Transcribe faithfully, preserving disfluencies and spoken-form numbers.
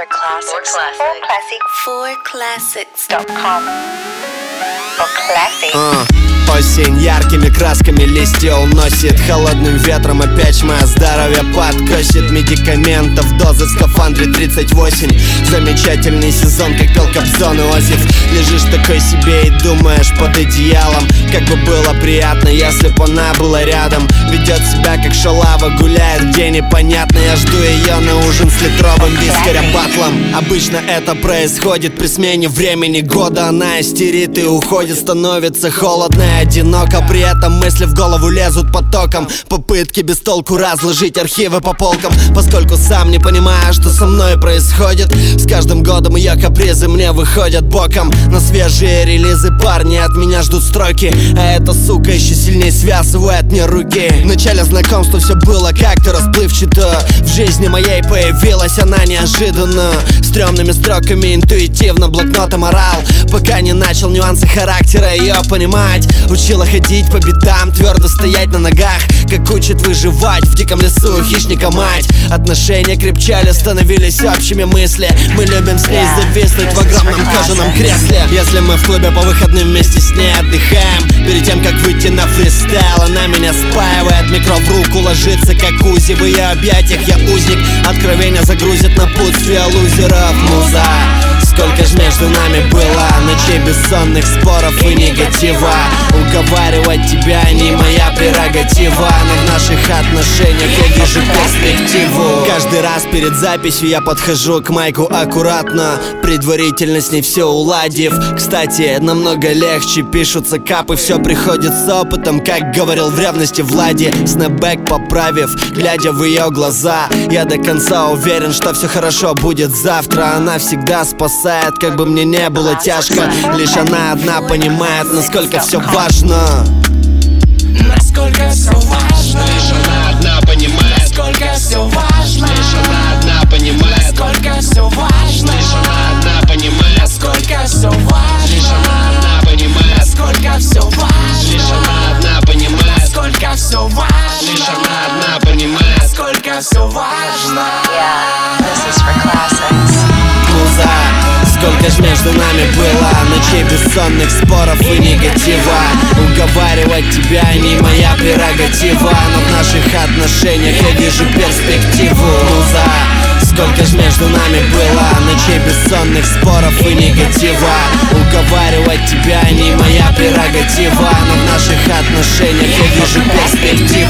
For classics. For classics. For classics dot com. For classics. Uh. Осень яркими красками листья уносит, холодным ветром опять мое здоровье подкосит. Медикаментов дозы в скафандре тридцать восемь. Замечательный сезон, как пел Кобзон и Озев. Лежишь такой себе и думаешь под одеялом, как бы было приятно, если б она была рядом. Ведет себя как шалава, гуляет где непонятно. Я жду ее на ужин с литровым вискаря батлом. Обычно это происходит при смене времени года. Она истерит и уходит, становится холодно и одиноко. При этом мысли в голову лезут потоком. Попытки без толку разложить архивы по полкам, поскольку сам не понимаю, что со мной происходит. С каждым годом ее капризы мне выходят боком. На свежие релизы парни от меня ждут строки, а эта сука еще сильнее связывает мне руки. В начале знакомства все было как-то расплывчато. В жизни моей появилась она неожиданно. Стрёмными строками интуитивно блокнотом орал, пока не начал нюансы характера ее понимать. Учила ходить по бедам, твердо стоять на ногах, как учит выживать в диком лесу хищника мать. Отношения крепчали, становились общими мысли. Мы любим с ней зависнуть в огромном кожаном кресле. Если мы в клубе по выходным вместе с ней отдыхаем, перед тем как выйти на фристайл, она меня спаивает, микро в руку ложится как Узи. В ее объятиях я узник, откровение загрузит напутствие лузеров. Муза, сколько ж между нами было ночей бессонных споров и негатива. Уговаривать тебя не моя прерогатива, но в наших отношениях я вижу перспективу. Каждый раз перед записью я подхожу к майку аккуратно, предварительно с ней все уладив. Кстати, намного легче пишутся капы, все приходит с опытом, как говорил в ревности Влади. Снэпбэк поправив, глядя в ее глаза, я до конца уверен, что все хорошо будет завтра. Она всегда спасает, как бы мне не было тяжко. Лишь она одна понимает, насколько все важно. Насколько все важно. Лишь она одна понимает, насколько все важно. Лишь она одна понимает, насколько все важно. Лишь она одна понимает, насколько все важно. Лишь она одна понимает, насколько все важно. Лишь она одна понимает, насколько все важно. Лишь она одна понимает, насколько все важно. Yeah, this is for classics. Муза, сколько ж между нами было ночей бессонных споров и негатива. Уговаривать тебя не моя прерогатива, но в наших отношениях я вижу перспективу. Муза, сколько ж между нами было ночей бессонных споров и негатива. Уговаривать тебя не моя прерогатива, но в наших отношениях я вижу перспективу.